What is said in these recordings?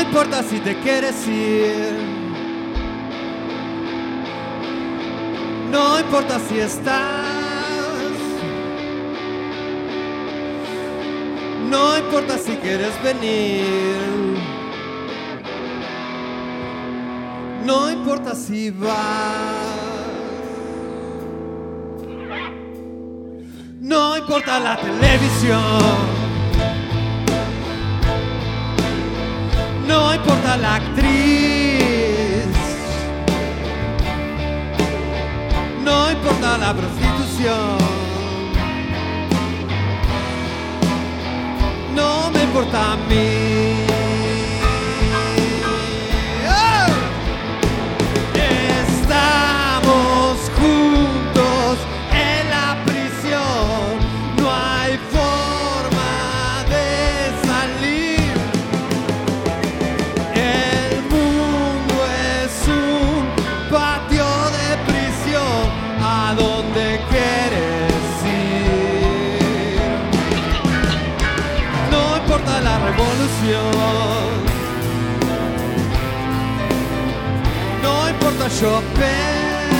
importa si te quieres ir, no importa si estás, no importa si quieres venir, no importa si vas, no importa la televisión, no importa la actriz, no importa la prostitución, no me importa a mí. ¡Oh! Estamos juntos en la prisión, no hay forma de salir. El mundo es un patio de prisión, ¿a dónde quieres ir? No importa la revolución, no importa Chopin,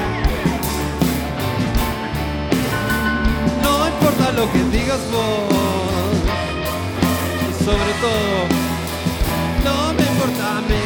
no importa lo que digas vos, y sobre todo no me importa a mí.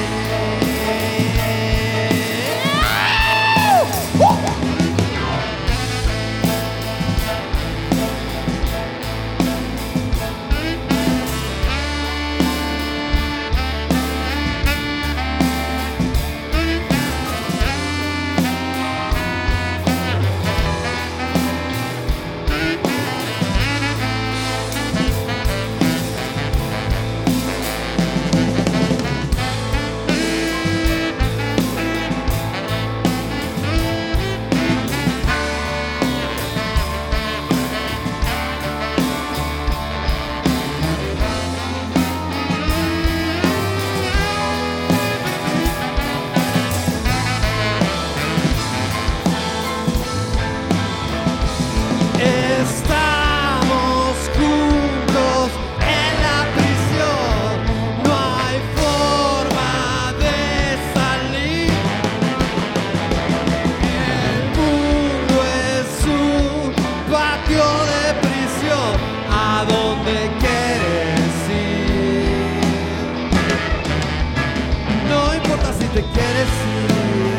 Estamos juntos en la prisión, no hay forma de salir. El mundo es un patio de prisión, ¿a dónde quieres ir? No importa si te quieres ir,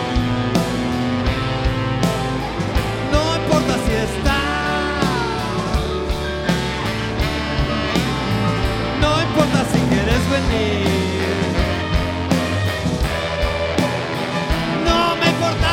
no importa si estás, no importa si quieres venir, no me importa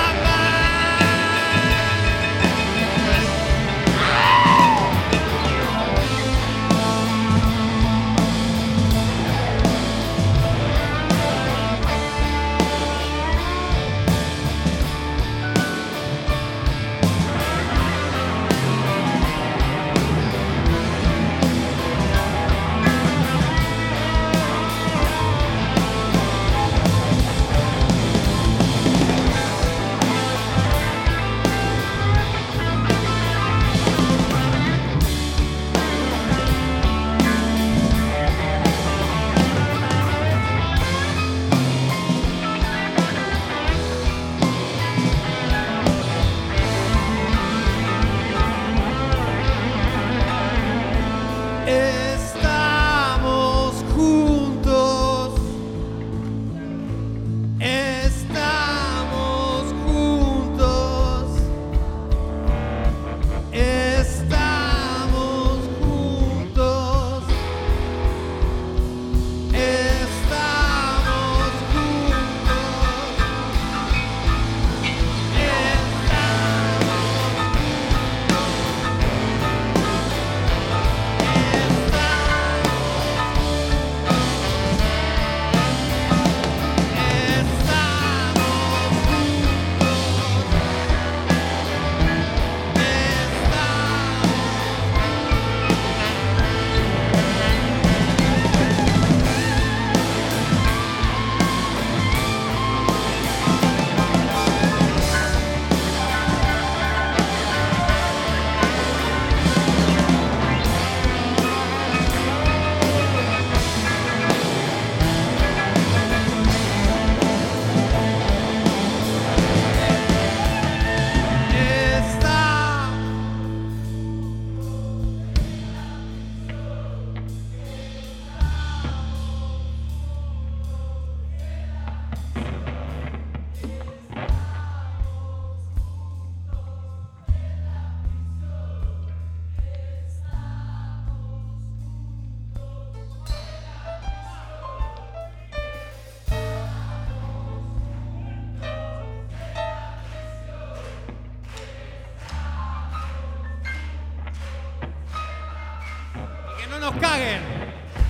nos caguen.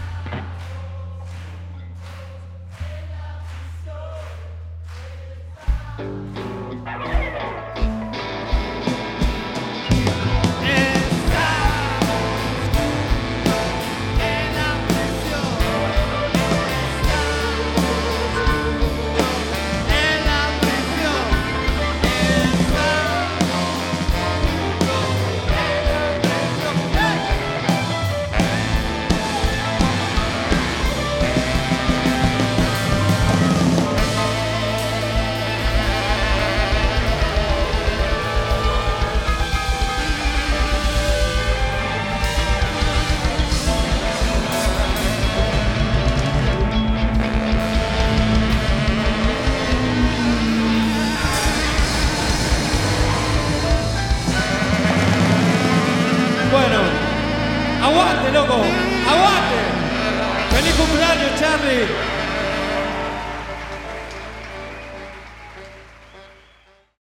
Bueno, aguante, loco, aguante. Feliz cumpleaños, Charlie.